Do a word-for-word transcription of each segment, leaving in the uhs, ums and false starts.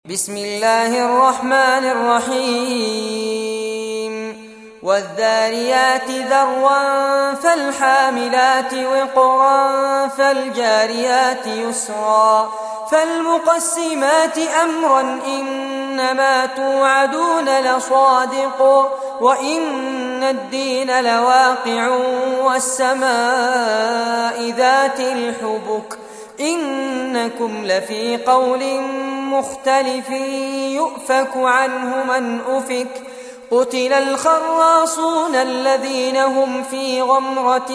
بسم الله الرحمن الرحيم والذاريات ذروا فالحاملات وقرا فالجاريات يسرا فالمقسمات أمرا إنما توعدون لصادق وإن الدين لواقع والسماء ذات الحبك إنكم لفي قول مختلف يؤفك عنه من أفك قتل الخراصون الذين هم في غمرة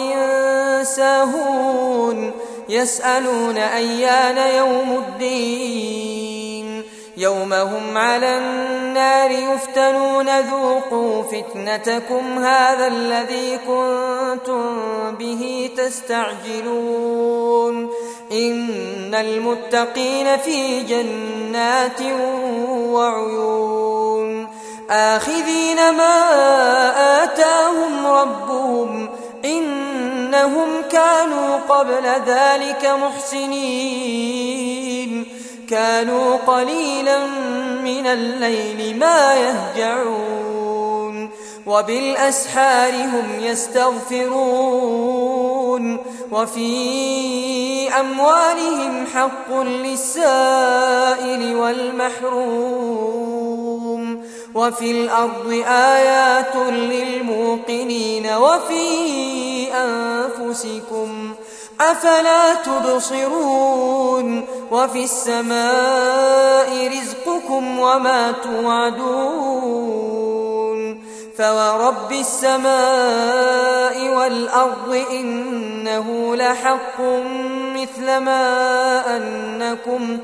ساهون يسألون أيان يوم الدين يوم هم على النار يفتنون ذوقوا فتنتكم هذا الذي كنتم به تستعجلون إن المتقين في جنات وعيون آخذين ما آتاهم ربهم إنهم كانوا قبل ذلك محسنين كانوا قليلا من الليل ما يهجعون وبالأسحار هم يستغفرون وفي أموالهم حق للسائل والمحروم وفي الأرض آيات للموقنين وفي أنفسكم أفلا تبصرون وفي السماء رزقكم وما توعدون فورب السماء والأرض إنه لحق مثل ما أنكم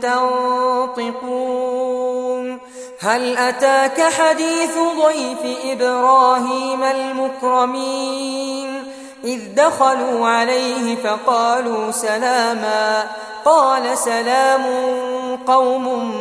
تنطقون هل أتاك حديث ضيف إبراهيم المكرمين إذ دخلوا عليه فقالوا سلاما قال سلام قوم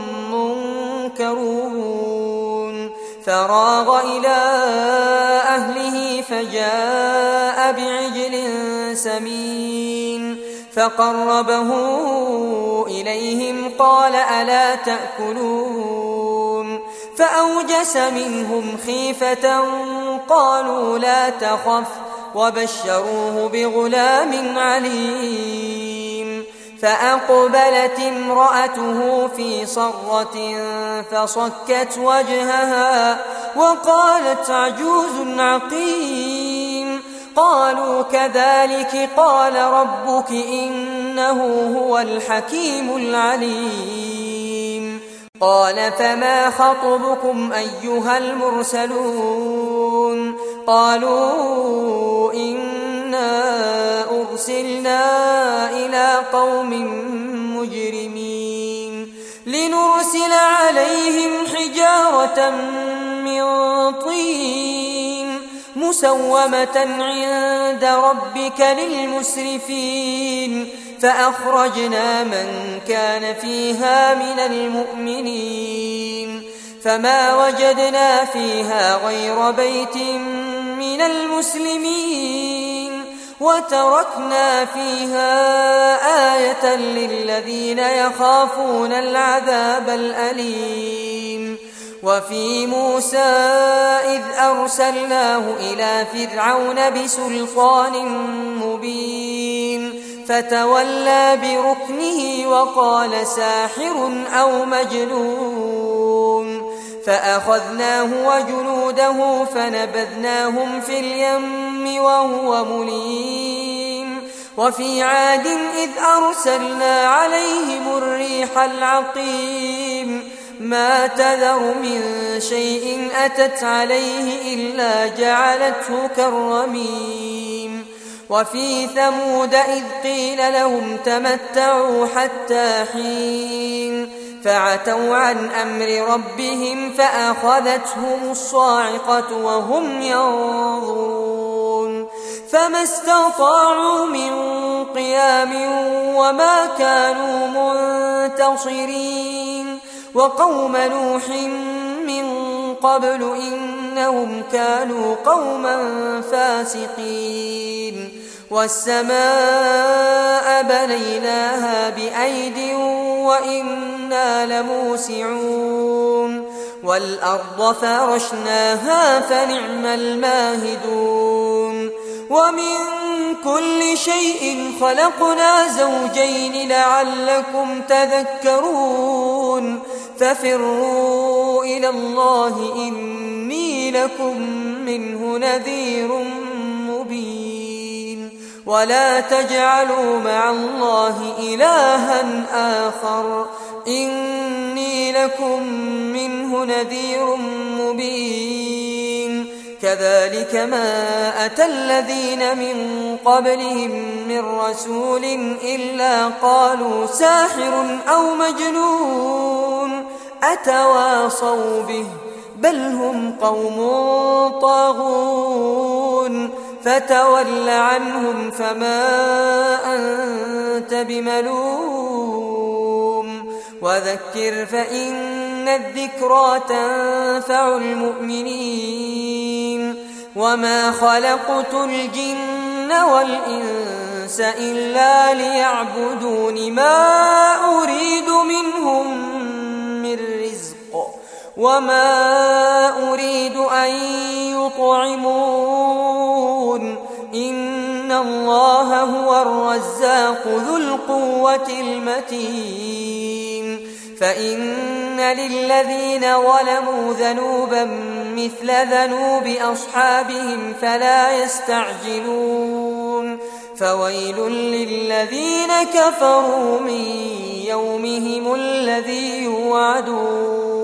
منكرون فراغ إلى أهله فجاء بعجل سمين فقربه إليهم قال ألا تأكلون فأوجس منهم خيفة قالوا لا تخف وبشروه بغلام عليم فأقبلت امرأته في صرة فصكت وجهها وقالت عجوز عقيم قالوا كذلك قال ربك إنه هو الحكيم العليم قال فما خطبكم أيها المرسلون قالوا إنا أرسلنا إلى قوم مجرمين لنرسل عليهم حجارة من طين مسومة عند ربك للمسرفين فأخرجنا من كان فيها من المؤمنين فما وجدنا فيها غير بيت من المسلمين وتركنا فيها آية للذين يخافون العذاب الأليم وفي موسى إذ أرسلناه إلى فرعون بسلطان مبين فتولى بركنه وقال ساحر أو مجنون فأخذناه وجنوده فنبذناهم في اليم وهو مليم وفي عاد إذ أرسلنا عليهم الريح العقيم ما تذر من شيء أتت عليه إلا جعلته كالرميم وفي ثمود إذ قيل لهم تمتعوا حتى حين فعتوا عن أمر ربهم فأخذتهم الصاعقة وهم ينظرون فما استطاعوا من قيام وما كانوا منتصرين وقوم نوح من قبل إنهم كانوا قوما فاسقين والسماء بنيناها بأيد وإنا لموسعون والأرض فرشناها فنعم الماهدون ومن كل شيء خلقنا زوجين لعلكم تذكرون ففروا إلى الله إني لكم منه نذير مبين ولا تجعلوا مع الله إلها آخر إني لكم منه نذير مبين كذلك ما أتى الذين من قبلهم من رسول إلا قالوا ساحر أو مجنون أتواصوا به بل هم قوم طاغون فتول عنهم فما أنت بملوم وذكر فإن الذكرى تنفع المؤمنين وما خلقت الجن والإنس إلا ليعبدون ما أريد منهم من رزق وما أريد أن يطعمون إن الله هو الرزاق ذو القوة المتين فإن للذين ظلموا ذنوبا مثل ذنوب أصحابهم فلا يستعجلون فويل للذين كفروا من يومهم الذي يوعدون